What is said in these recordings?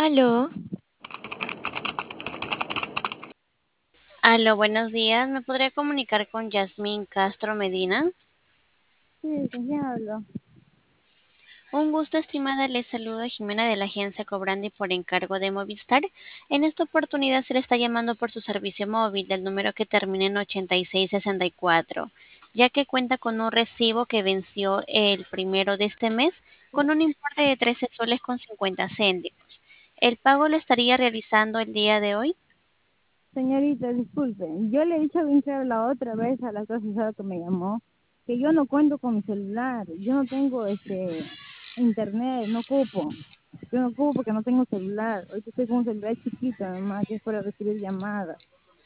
Aló, Aló, buenos días. ¿Me podría comunicar con Yasmín Castro Medina? Sí, ¿con quién hablo? Un gusto, estimada. Les saludo Jimena de la agencia Cobrandi por encargo de Movistar. En esta oportunidad se le está llamando por su servicio móvil del número que termina en 8664, ya que cuenta con un recibo que venció el primero de este mes con un importe de 13 soles con 50 céntimos. ¿El pago lo estaría realizando el día de hoy? Señorita, disculpe, yo le he dicho bien claro la otra vez a la asesora que me llamó que yo no cuento con mi celular, yo no tengo internet, no ocupo. Yo no ocupo porque no tengo celular. Ahorita estoy con un celular chiquito, además, que es para recibir llamadas.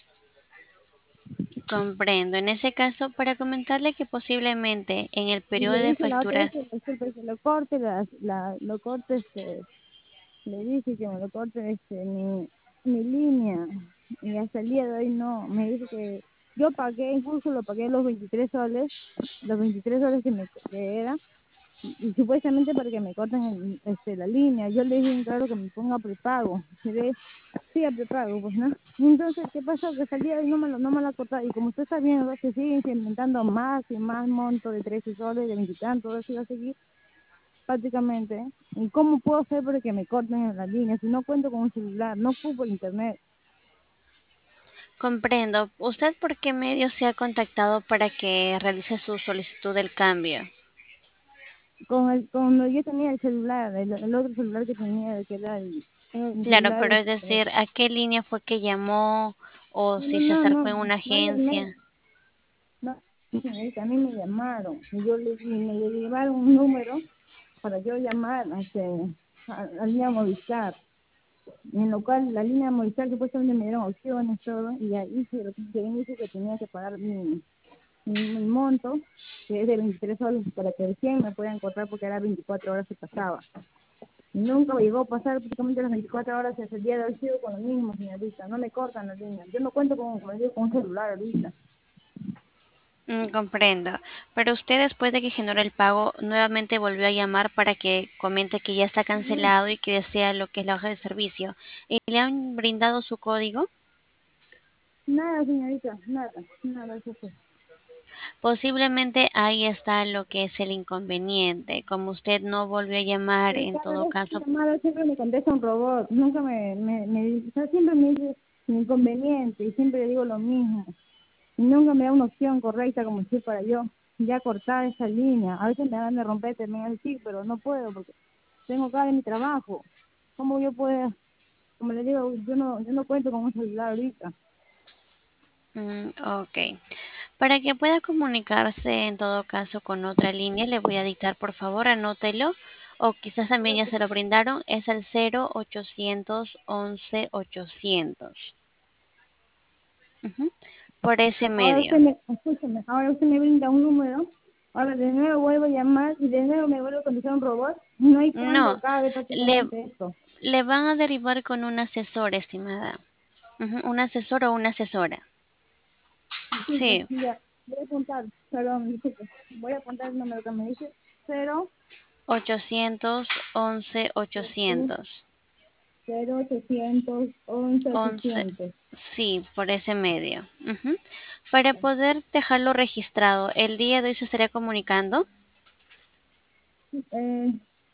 Comprendo. En ese caso, para comentarle que posiblemente en el Y periodo le de dije la otra vez facturas. que disculpe que lo corte, lo corte, le dije que me lo corte mi línea. Y hasta el día de hoy no. Me dice que yo pagué, incluso lo pagué los 23 soles que era, y supuestamente para que me corten la línea. Yo le dije bien claro que me ponga prepago. Se ve, sí, a prepago, pues, ¿no? Entonces, ¿qué pasó? Que hasta el día de hoy no me lo ha cortado. Y como usted está viendo, se siguen inventando más y más montos de 13 soles, de 20 y tanto, así va a seguir prácticamente. ¿Y cómo puedo hacer para que me corten en la línea si no cuento con un celular, no ocupo el internet? Comprendo. ¿Usted por qué medio se ha contactado para que realice su solicitud del cambio? Con yo tenía el celular, el otro celular que tenía, que era mi Claro, celular, pero es decir, ¿a qué línea fue que llamó o no, si no, se no, acercó no, en una no llamé, agencia? no, señorita, a mí me llamaron, y me llevaron un número para yo llamar a línea Movistar, en lo cual la línea Movistar supuestamente me dieron opciones, todo, y ahí se dice que tenía que pagar mi monto, que es de 23 soles, para que recién me puedan cortar porque era 24 horas que pasaba. Nunca me llegó a pasar prácticamente las 24 horas desde el día de hoy, sigo con lo mismo, señorita, no me cortan las líneas. Yo no cuento con, como digo, con un celular ahorita. Comprendo. Pero usted después de que generó el pago, nuevamente volvió a llamar para que comente que ya está cancelado y que desea lo que es la hoja de servicio. ¿Y le han brindado su código? Nada, señorita, nada, nada, eso fue. Posiblemente ahí está lo que es el inconveniente. Como usted no volvió a llamar, Pero en cada todo vez que he caso. llamado siempre me contesta un robot, nunca me dice, o sea, siempre me dice inconveniente y siempre le digo lo mismo. Y nunca me da una opción correcta como decir para yo ya cortar esa línea. A veces me dan de romper también el chip, pero no puedo porque tengo acá de mi trabajo. ¿Cómo yo puedo? Como le digo, yo no cuento con un celular ahorita. Ok. Para que pueda comunicarse en todo caso con otra línea, le voy a dictar, por favor, anótelo. O quizás también ya se lo brindaron. Es el 0811 800. Ujú. Por ese Ahora medio. escúcheme, ahora usted me brinda un número, ahora de nuevo vuelvo a llamar y de nuevo me vuelvo a contestar un robot. No hay cuándo No, acabe le, prácticamente esto. le van a derivar con un asesor, estimada. Un asesor o una asesora. Disculpe, Sí, ya, voy a apuntar, perdón, disculpe, voy a apuntar el número que me dice, 0, 811 800. 0811 11, 800. sí, por ese medio. Para poder dejarlo registrado, el día de hoy se estaría comunicando. Eh,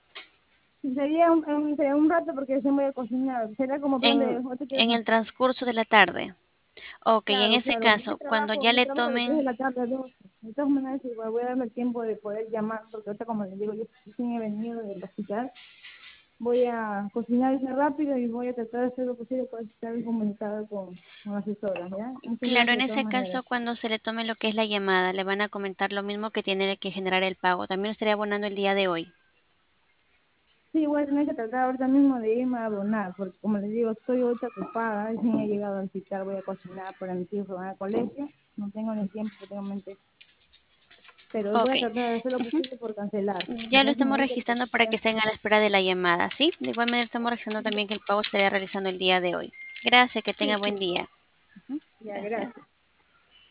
sería un rato porque se voy a cocinar, será como plan de en, 8 en el transcurso de la tarde. Ok, en Claro, ese claro, porque caso, cuando ya yo le trabajo de 3 de tomen, la tarde a 12. De todas maneras, igual voy a darme el tiempo de poder llamar, porque ahorita, como les digo, yo recién he venido del hospital. Voy a cocinarme rápido y voy a tratar de hacer lo posible para estar comunicada con la asesora, ¿ya? Muchas claro, gracias en de todas ese maneras. caso, cuando se le tome lo que es la llamada, le van a comentar lo mismo que tiene que generar el pago. También estaría abonando el día de hoy. Sí, voy a tener que tratar ahorita mismo de irme a abonar, porque como les digo, estoy ahorita ocupada, recién he llegado al hospital, voy a cocinar para mis hijos que van al colegio, no tengo ni tiempo prácticamente, pero voy Ok, a tratar de hacer lo ujú. posible por cancelar. Ya lo Ya, estamos señorita, registrando para que estén a la espera de la llamada, ¿sí? De igual manera estamos registrando también que el pago se estaría realizando el día de hoy. Gracias, que tenga sí, buen sí, día. ya, Gracias. gracias.